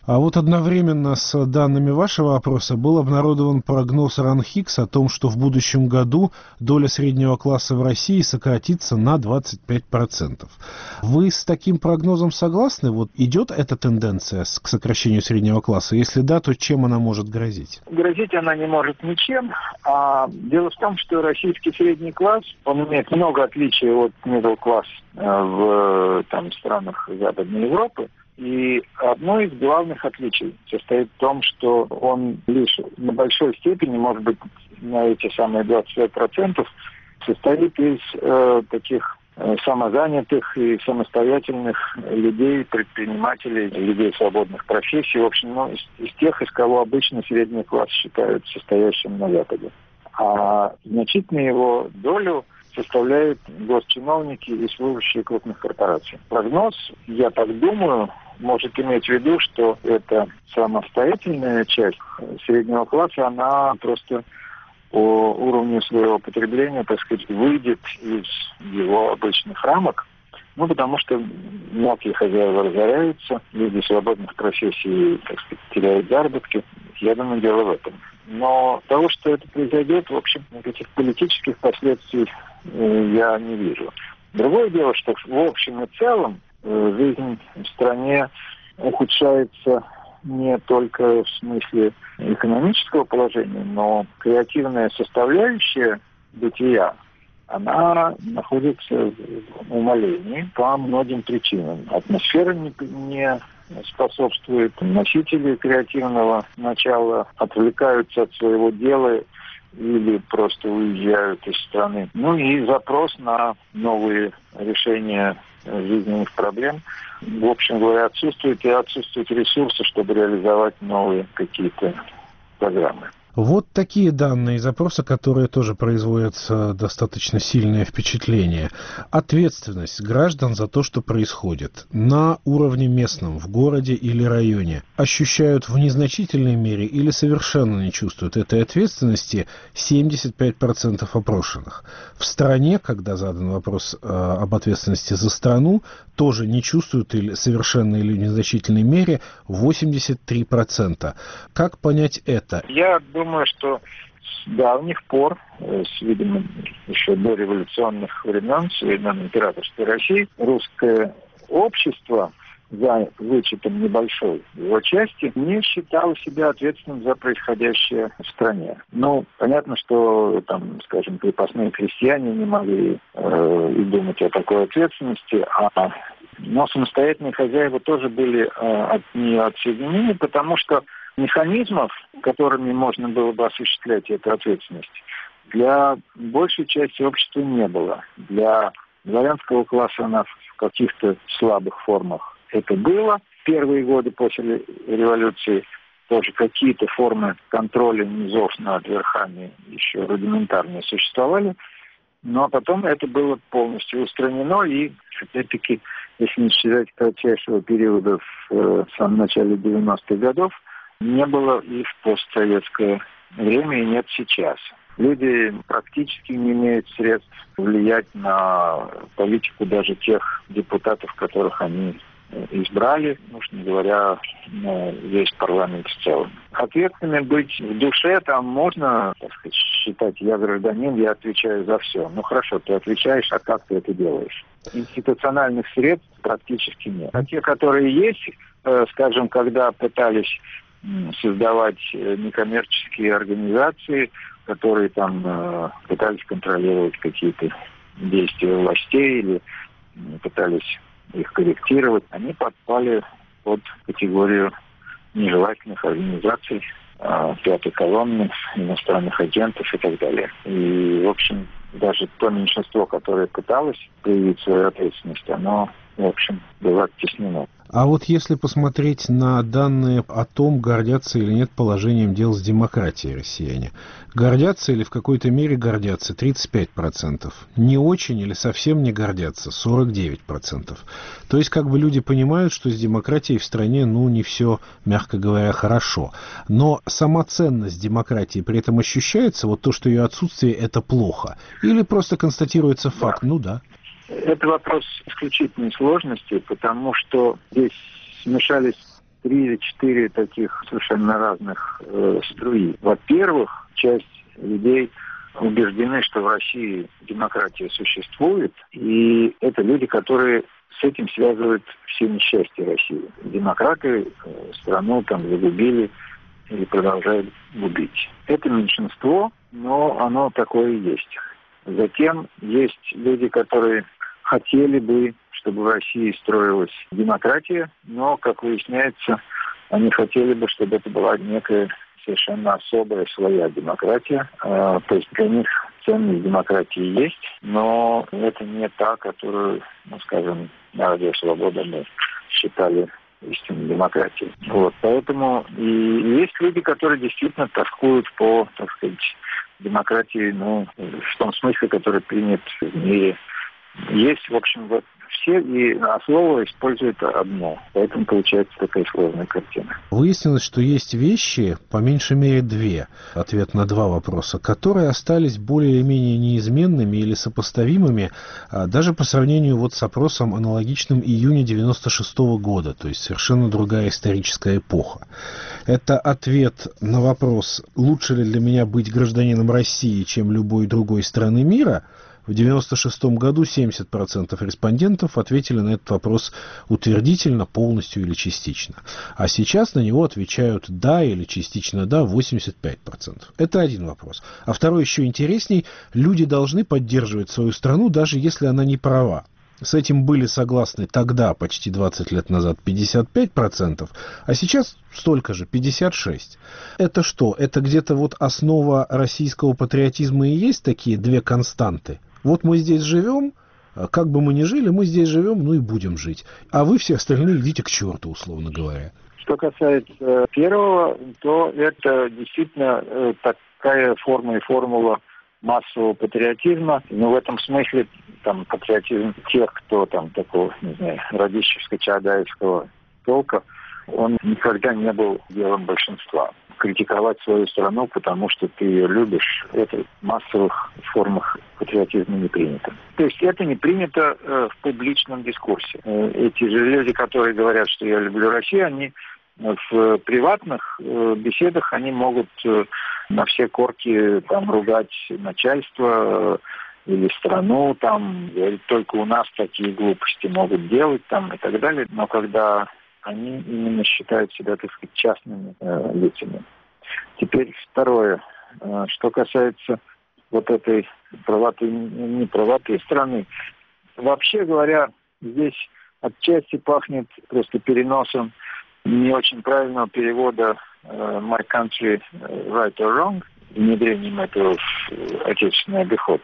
А вот одновременно с данными вашего опроса был обнародован прогноз РАНХИКС о том, что в будущем году доля среднего класса в России сократится на 25%. Вы с таким прогнозом согласны? Вот идет эта тенденция к сокращению среднего класса? Если да, то чем она может грозить? Грозить она не может ничем. А дело в том, что российский средний класс, он имеет много отличий от middle class в странах Западной Европы. И одно из главных отличий состоит в том, что он лишь на большой степени, может быть, на эти самые 25%, состоит из таких самозанятых и самостоятельных людей, предпринимателей, людей свободных профессий, в общем, из тех, из кого обычно средний класс считают состоящим на Западе. А значительную его долю составляют госчиновники и служащие крупных корпораций. Прогноз, я так думаю, может иметь в виду, что эта самостоятельная часть среднего класса, она просто по уровню своего потребления, так сказать, выйдет из его обычных рамок. Потому что мелкие хозяева разоряются, люди свободных профессий, так сказать, теряют заработки. Я думаю, дело в этом. Но того, что это произойдет, в общем, никаких политических последствий я не вижу. Другое дело, что в общем и целом жизнь в стране ухудшается не только в смысле экономического положения, но креативная составляющая бытия, она находится в умалении по многим причинам. Атмосфера не способствует, носители креативного начала отвлекаются от своего дела или просто уезжают из страны. И запрос на новые решения жизненных проблем, в общем говоря, отсутствуют ресурсы, чтобы реализовать новые какие-то программы. Вот такие данные из опроса, которые тоже производят достаточно сильное впечатление. Ответственность граждан за то, что происходит на уровне местном, в городе или районе, ощущают в незначительной мере или совершенно не чувствуют этой ответственности 75% опрошенных. В стране, когда задан вопрос об ответственности за страну, тоже не чувствуют или совершенно или в незначительной мере 83%. Как понять это? Я думаю, что с давних пор, видимо, еще до революционных времен, с времен императорской России, русское общество, за вычетом небольшой его части, не считало себя ответственным за происходящее в стране. Понятно, что, крепостные крестьяне не могли и думать о такой ответственности, но самостоятельные хозяева тоже были от нее отсоединены, потому что механизмов, которыми можно было бы осуществлять эту ответственность, для большей части общества не было. Для дворянского класса она в каких-то слабых формах это было. Первые годы после революции тоже какие-то формы контроля низов над верхами еще рудиментарные существовали. Но потом это было полностью устранено, и, опять-таки, если не считать кратчайшего периода в самом начале 90-х годов, не было и в постсоветское время, и нет сейчас. Люди практически не имеют средств влиять на политику даже тех депутатов, которых они избрали, не говоря на весь парламент в целом. Ответственными быть в душе там можно, считать, я гражданин, я отвечаю за все. Хорошо, ты отвечаешь, а как ты это делаешь? Институциональных средств практически нет. А те, которые есть, когда пытались создавать некоммерческие организации, которые пытались контролировать какие-то действия властей или пытались их корректировать, они подпали под категорию нежелательных организаций, пятой колонны, иностранных агентов и так далее. И, в общем, даже то меньшинство, которое пыталось проявить свою ответственность, оно, в общем, было оттеснено. А вот если посмотреть на данные о том, гордятся или нет положением дел с демократией россияне. Гордятся или в какой-то мере гордятся 35%. Не очень или совсем не гордятся 49%. То есть люди понимают, что с демократией в стране не все, мягко говоря, хорошо. Но сама ценность демократии при этом ощущается, то, что ее отсутствие, это плохо. Или просто констатируется факт, да. Это вопрос исключительной сложности, потому что здесь смешались 3 или 4 таких совершенно разных струи. Во-первых, часть людей убеждены, что в России демократия существует, и это люди, которые с этим связывают все несчастья России. Демократы страну там загубили или продолжают губить. Это меньшинство, но оно такое и есть. Затем есть люди, которые хотели бы, чтобы в России строилась демократия, но, как выясняется, они хотели бы, чтобы это была некая совершенно особая своя демократия. То есть для них ценность демократии есть, но это не та, которую, скажем, на Радио Свобода мы считали истинной демократией. Вот. Поэтому и есть люди, которые действительно тоскуют по, так сказать, демократии, в том смысле, который принят в мире. Есть, в общем, все, и слово используют одно. Поэтому получается такая сложная картина. Выяснилось, что есть вещи, по меньшей мере две, ответ на два вопроса, которые остались более или менее неизменными или сопоставимыми даже по сравнению с опросом, аналогичным июня 96 года, то есть совершенно другая историческая эпоха. Это ответ на вопрос, лучше ли для меня быть гражданином России, чем любой другой страны мира. В 1996 году 70% респондентов ответили на этот вопрос утвердительно, полностью или частично. А сейчас на него отвечают «да» или частично «да» 85%. Это один вопрос. А второй еще интересней. Люди должны поддерживать свою страну, даже если она не права. С этим были согласны тогда, почти 20 лет назад, 55%, а сейчас столько же, 56%. Это что? Это где-то основа российского патриотизма и есть такие две константы? Вот мы здесь живем, как бы мы ни жили, мы здесь живем, и будем жить. А вы все остальные идите к черту, условно говоря. Что касается первого, то это действительно такая форма и формула массового патриотизма. Но в этом смысле патриотизм тех, кто такого, не знаю, радищевско-чаадаевского толка, он никогда не был делом большинства. Критиковать свою страну, потому что ты ее любишь, это в массовых формах патриотизма не принято. То есть это не принято в публичном дискурсе. Эти же люди, которые говорят, что я люблю Россию, они в приватных беседах они могут на все корки ругать начальство или страну, говорить, только у нас такие глупости могут делать и так далее. Но когда они именно считают себя, так сказать, частными лицами. Теперь второе. Что касается этой правоты, неправоты страны. Вообще говоря, здесь отчасти пахнет просто переносом не очень правильного перевода «My country, right or wrong», внедрением этого в отечественный обиход.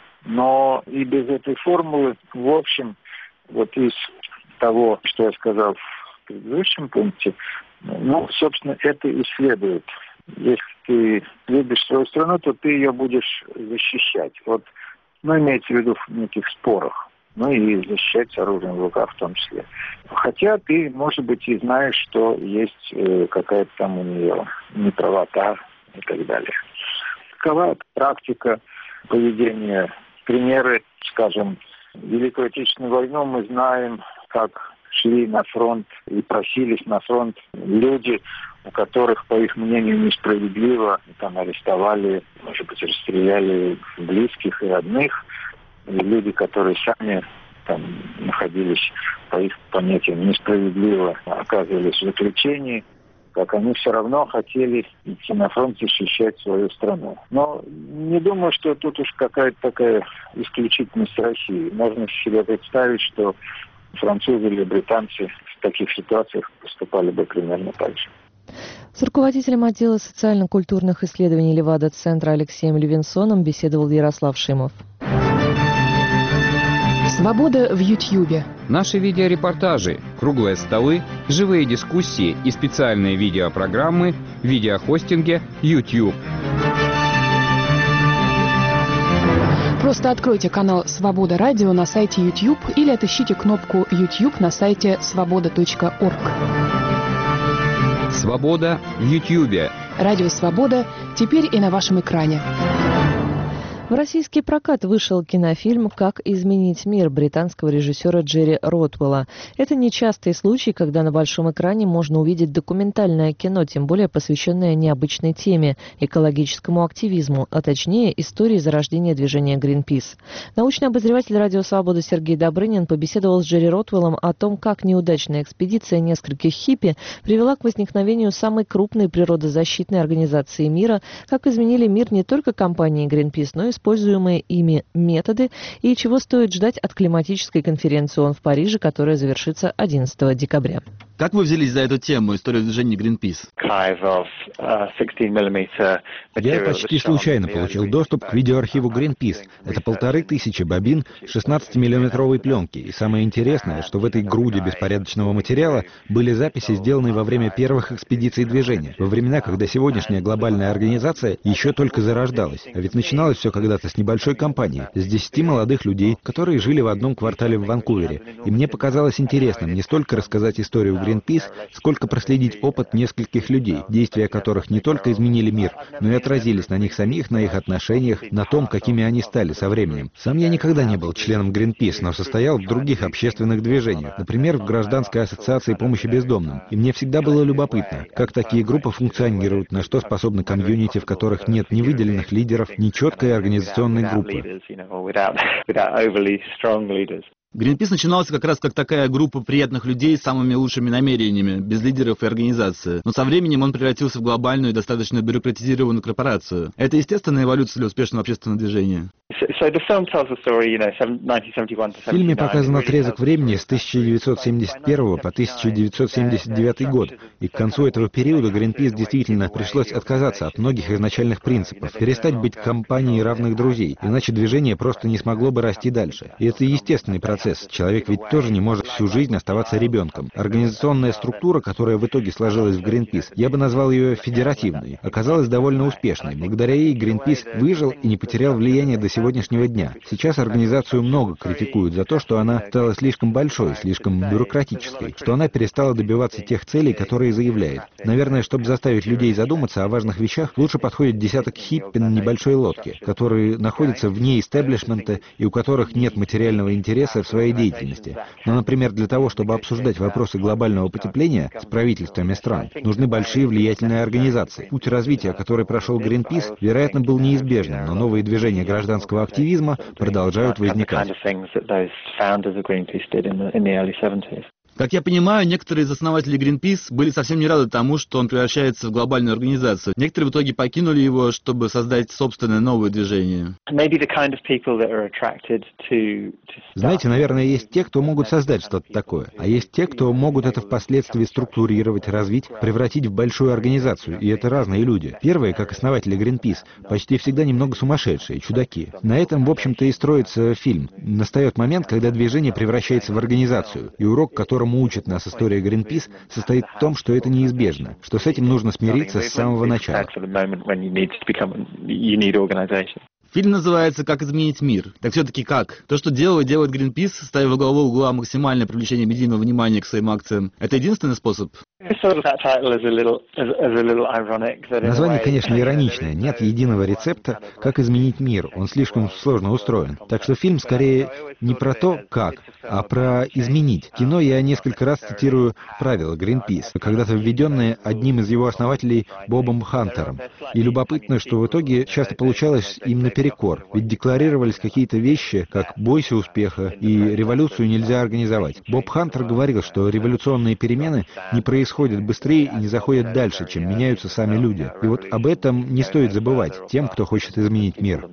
Но и без этой формулы, в общем, из того, что я сказал в предыдущем пункте, собственно, это и следует. Если ты любишь свою страну, то ты ее будешь защищать. Имеется в виду в неких спорах. И защищать с оружием в руках в том числе. Хотя ты, может быть, и знаешь, что есть какая-то у нее неправота и так далее. Такова практика поведения. Примеры, скажем, Великую Отечественную войну мы знаем, как шли на фронт и просились на фронт люди, у которых, по их мнению, несправедливо арестовали, может быть, расстреляли близких и родных. И люди, которые сами находились, по их понятиям, несправедливо оказывались в заключении, как они все равно хотели идти на фронт защищать свою страну. Но не думаю, что тут уж какая-то такая исключительность России. Можно себе представить, что французы или британцы в таких ситуациях поступали бы примерно так же. С руководителем отдела социально-культурных исследований Левада-центра Алексеем Левинсоном беседовал Ярослав Шимов. Свобода в Ютьюбе. Наши видеорепортажи, круглые столы, живые дискуссии и специальные видеопрограммы в видеохостинге YouTube. Просто откройте канал «Свобода Радио» на сайте YouTube или отыщите кнопку YouTube на сайте svoboda.org. Свобода в Ютьюбе. Радио «Свобода» теперь и на вашем экране. В российский прокат вышел кинофильм «Как изменить мир» британского режиссера Джерри Ротвелла. Это нечастый случай, когда на большом экране можно увидеть документальное кино, тем более посвященное необычной теме – экологическому активизму, а точнее истории зарождения движения Greenpeace. Научный обозреватель «Радио Свобода» Сергей Добрынин побеседовал с Джерри Ротвеллом о том, как неудачная экспедиция нескольких хиппи привела к возникновению самой крупной природозащитной организации мира, как изменили мир не только компании Greenpeace, но и используемые ими методы и чего стоит ждать от климатической конференции ООН в Париже, которая завершится 11 декабря. Как вы взялись за эту тему, историю движения Greenpeace? Я почти случайно получил доступ к видеоархиву Greenpeace. Это 1500 бобин 16-миллиметровой пленки. И самое интересное, что в этой груди беспорядочного материала были записи, сделанные во время первых экспедиций движения, во времена, когда сегодняшняя глобальная организация еще только зарождалась. А ведь начиналось все когда-то с небольшой компании, с 10 молодых людей, которые жили в одном квартале в Ванкувере. И мне показалось интересным не столько рассказать историю Greenpeace, сколько проследить опыт нескольких людей, действия которых не только изменили мир, но и отразились на них самих, на их отношениях, на том, какими они стали со временем. Сам я никогда не был членом Greenpeace, но состоял в других общественных движениях, например, в Гражданской ассоциации помощи бездомным. И мне всегда было любопытно, как такие группы функционируют, на что способны комьюнити, в которых нет ни выделенных лидеров, ни четкой организационной группы. Greenpeace начинался как раз как такая группа приятных людей с самыми лучшими намерениями, без лидеров и организации. Но со временем он превратился в глобальную и достаточно бюрократизированную корпорацию. Это естественная эволюция для успешного общественного движения. В фильме показан отрезок времени с 1971 по 1979 год, и к концу этого периода Greenpeace действительно пришлось отказаться от многих изначальных принципов, перестать быть компанией равных друзей, иначе движение просто не смогло бы расти дальше. И это естественный процесс. Человек ведь тоже не может всю жизнь оставаться ребенком. Организационная структура, которая в итоге сложилась в Greenpeace, я бы назвал ее федеративной, оказалась довольно успешной. Благодаря ей Greenpeace выжил и не потерял влияние до сегодняшнего дня. Сейчас организацию много критикуют за то, что она стала слишком большой, слишком бюрократической, что она перестала добиваться тех целей, которые заявляет. Наверное, чтобы заставить людей задуматься о важных вещах, лучше подходит десяток хиппи на небольшой лодке, которые находятся вне истеблишмента и у которых нет материального интереса в своей деятельности. Но, например, для того, чтобы обсуждать вопросы глобального потепления с правительствами стран, нужны большие влиятельные организации. Путь развития, который прошел Greenpeace, вероятно, был неизбежным, но новые движения гражданского активизма продолжают возникать. Как я понимаю, некоторые из основателей Greenpeace были совсем не рады тому, что он превращается в глобальную организацию. Некоторые в итоге покинули его, чтобы создать собственное новое движение. Знаете, наверное, есть те, кто могут создать что-то такое, а есть те, кто могут это впоследствии структурировать, развить, превратить в большую организацию, и это разные люди. Первые, как основатели Greenpeace, почти всегда немного сумасшедшие, чудаки. На этом, в общем-то, и строится фильм. Настает момент, когда движение превращается в организацию, и урок, которому учит нас история Greenpeace, состоит в том, что это неизбежно, что с этим нужно смириться с самого начала. Фильм называется «Как изменить мир». Так все-таки как? То, что делает Greenpeace, ставя во главу угла максимальное привлечение медийного внимания к своим акциям, это единственный способ? Название, конечно, ироничное. Нет единого рецепта, как изменить мир. Он слишком сложно устроен. Так что фильм скорее не про то, как, а про изменить. В кино я несколько раз цитирую правила Greenpeace, когда-то введенные одним из его основателей Бобом Хантером. И любопытно, что в итоге часто получалось им наперекор. Ведь декларировались какие-то вещи, как «бойся успеха» и «революцию нельзя организовать». Боб Хантер говорил, что революционные перемены не происходят быстрее и не заходят дальше, чем меняются сами люди. И вот об этом не стоит забывать тем, кто хочет изменить мир.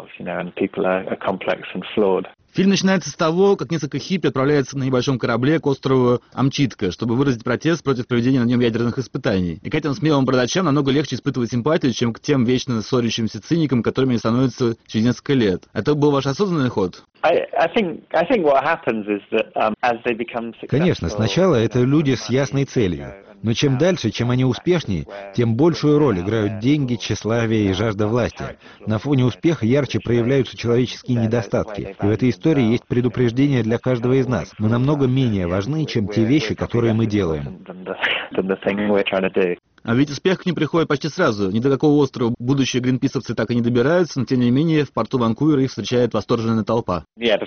Фильм начинается с того, как несколько хиппи отправляются на небольшом корабле к острову Амчитка, чтобы выразить протест против проведения на нем ядерных испытаний. И к этим смелым бородачам намного легче испытывать симпатию, чем к тем вечно ссорящимся циникам, которыми они становятся через несколько лет. Это был ваш осознанный ход? Конечно, сначала это люди с ясной целью. Но чем дальше, чем они успешнее, тем большую роль играют деньги, тщеславие и жажда власти. На фоне успеха ярче проявляются человеческие недостатки. И в этой истории есть предупреждение для каждого из нас. Мы намного менее важны, чем те вещи, которые мы делаем. А ведь успех к ним приходит почти сразу. Ни до какого острова будущие гринписовцы так и не добираются, но тем не менее в порту Ванкувера их встречает восторженная толпа.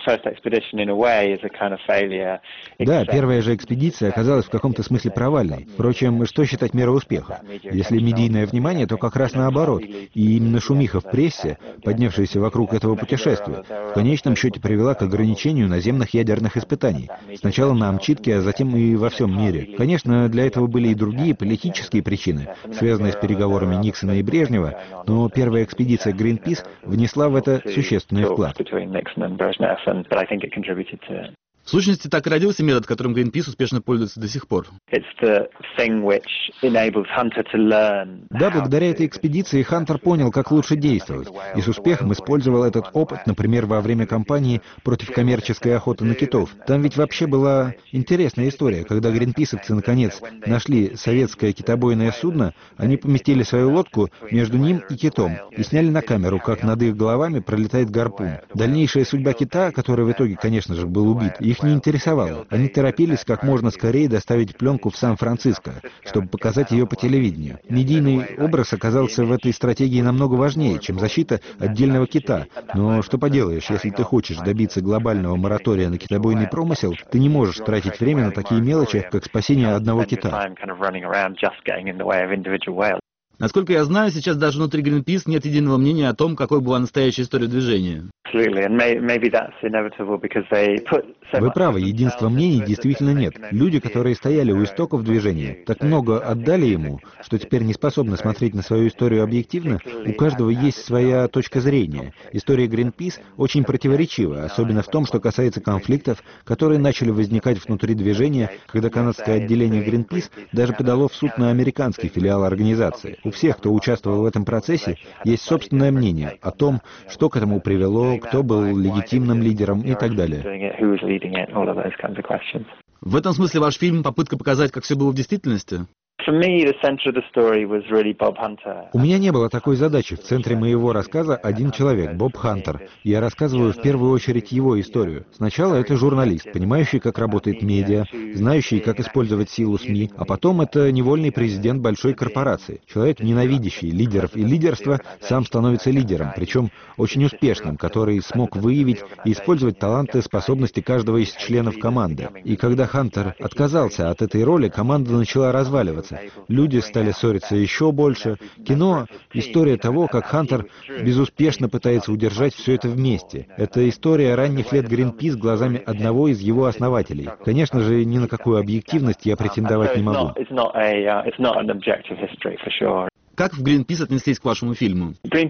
Да, первая же экспедиция оказалась в каком-то смысле провальной. Впрочем, что считать мерой успеха? Если медийное внимание, то как раз наоборот. И именно шумиха в прессе, поднявшаяся вокруг этого путешествия, в конечном счете привела к ограничению наземных ядерных испытаний. Сначала на Амчитке, а затем и во всем мире. Конечно, для этого были и другие политические причины, связанные с переговорами Никсона и Брежнева, но первая экспедиция Greenpeace внесла в это существенный вклад. В сущности, так и родился метод, которым Greenpeace успешно пользуется до сих пор. Да, благодаря этой экспедиции Хантер понял, как лучше действовать, и с успехом использовал этот опыт, например, во время кампании против коммерческой охоты на китов. Там ведь вообще была интересная история. Когда гринписовцы наконец нашли советское китобойное судно, они поместили свою лодку между ним и китом и сняли на камеру, как над их головами пролетает гарпун. Дальнейшая судьба кита, который в итоге, конечно же, был убит, их не интересовало. Они торопились как можно скорее доставить пленку в Сан-Франциско, чтобы показать ее по телевидению. Медийный образ оказался в этой стратегии намного важнее, чем защита отдельного кита. Но что поделаешь, если ты хочешь добиться глобального моратория на китобойный промысел, ты не можешь тратить время на такие мелочи, как спасение одного кита. Насколько я знаю, сейчас даже внутри Greenpeace нет единого мнения о том, какой была настоящая история движения. Вы правы, единства мнений действительно нет. Люди, которые стояли у истоков движения, так много отдали ему, что теперь не способны смотреть на свою историю объективно, у каждого есть своя точка зрения. История Greenpeace очень противоречива, особенно в том, что касается конфликтов, которые начали возникать внутри движения, когда канадское отделение Greenpeace даже подало в суд на американский филиал организации. У всех, кто участвовал в этом процессе, есть собственное мнение о том, что к этому привело, кто был легитимным лидером и так далее. В этом смысле ваш фильм — попытка показать, как все было в действительности? У меня не было такой задачи. В центре моего рассказа один человек, Боб Хантер. Я рассказываю в первую очередь его историю. Сначала это журналист, понимающий, как работает медиа, знающий, как использовать силу СМИ, а потом это невольный президент большой корпорации. Человек, ненавидящий лидеров и лидерство, сам становится лидером, причем очень успешным, который смог выявить и использовать таланты и способности каждого из членов команды. И когда Хантер отказался от этой роли, команда начала разваливаться. Люди стали ссориться еще больше. Кино — история того, как Хантер безуспешно пытается удержать все это вместе. Это история ранних лет Greenpeace глазами одного из его основателей. Конечно же, ни на какую объективность я претендовать не могу. Как в Greenpeace отнеслись к вашему фильму? Они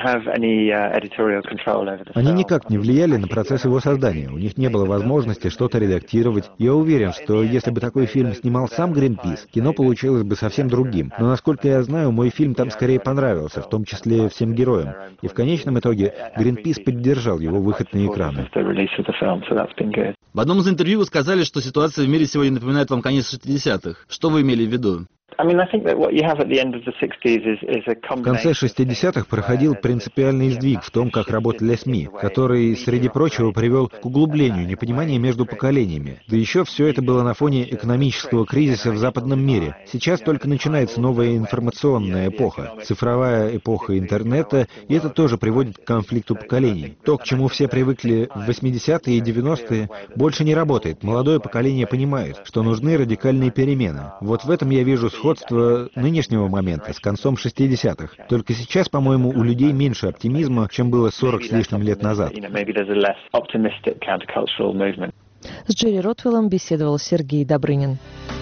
никак не влияли на процесс его создания. У них не было возможности что-то редактировать. Я уверен, что если бы такой фильм снимал сам Greenpeace, кино получилось бы совсем другим. Но, насколько я знаю, мой фильм там скорее понравился, в том числе всем героям. И в конечном итоге Greenpeace поддержал его выход на экраны. В одном из интервью вы сказали, что ситуация в мире сегодня напоминает вам конец 60-х. Что вы имели в виду? В конце 60-х проходил принципиальный сдвиг в том, как работали СМИ, который, среди прочего, привел к углублению непонимания между поколениями. Да еще все это было на фоне экономического кризиса в западном мире. Сейчас только начинается новая информационная эпоха, цифровая эпоха интернета, и это тоже приводит к конфликту поколений. То, к чему все привыкли в 80-е и 90-е, больше не работает. Молодое поколение понимает, что нужны радикальные перемены. Вот в этом я вижу сходство нынешнего момента с концом 60-х. Только сейчас, по-моему, у людей меньше оптимизма, чем было 40 с лишним лет назад. С Джерри Ротвеллом беседовал Сергей Добрынин.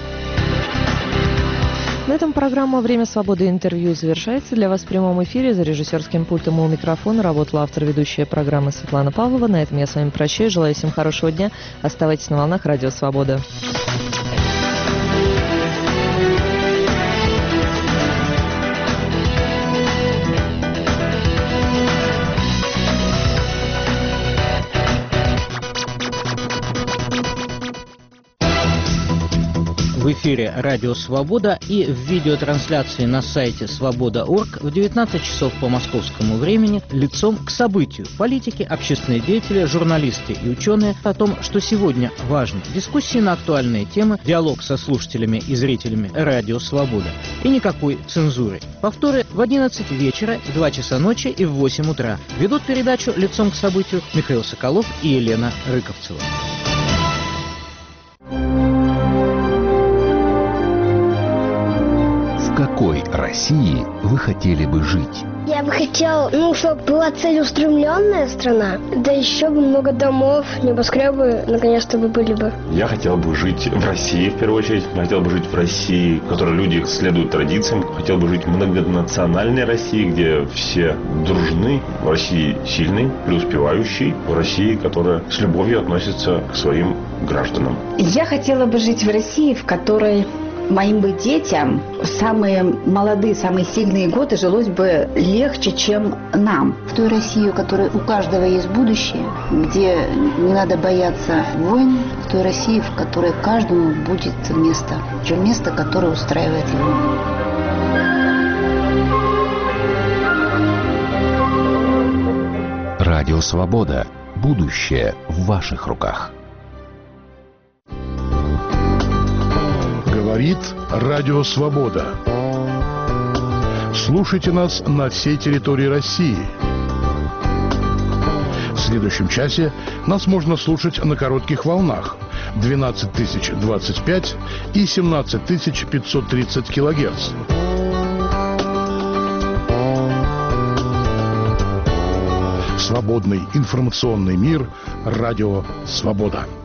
На этом программа «Время свободы» интервью завершается. Для вас в прямом эфире за режиссерским пультом у микрофона работала автор-ведущая программы Светлана Павлова. На этом я с вами прощаюсь. Желаю всем хорошего дня. Оставайтесь на волнах Радио Свобода. В эфире «Радио Свобода» и в видеотрансляции на сайте свобода.орг в 19 часов по московскому времени «Лицом к событию». Политики, общественные деятели, журналисты и ученые о том, что сегодня важно. Дискуссии на актуальные темы, диалог со слушателями и зрителями «Радио Свобода». И никакой цензуры. Повторы в 11 вечера, в 2 часа ночи и в 8 утра. Ведут передачу «Лицом к событию» Михаил Соколов и Елена Рыковцева. В какой России вы хотели бы жить? Я бы хотел, чтобы была целеустремленная страна, да еще бы много домов, небоскребы наконец-то бы были бы. Я хотел бы жить в России, в первую очередь. Я хотел бы жить в России, в которой люди следуют традициям. Хотел бы жить в многонациональной России, где все дружны. В России сильной, преуспевающей. В России, которая с любовью относится к своим гражданам. Я хотела бы жить в России, в которой моим бы детям самые молодые, самые сильные годы жилось бы легче, чем нам. В той России, у которой у каждого есть будущее, где не надо бояться войн, в той России, в которой каждому будет место, причем место, которое устраивает его. Радио Свобода. Будущее в ваших руках. Говорит Радио Свобода. Слушайте нас на всей территории России. В следующем часе нас можно слушать на коротких волнах 12025 и 17530 килогерц. Свободный информационный мир. Радио Свобода.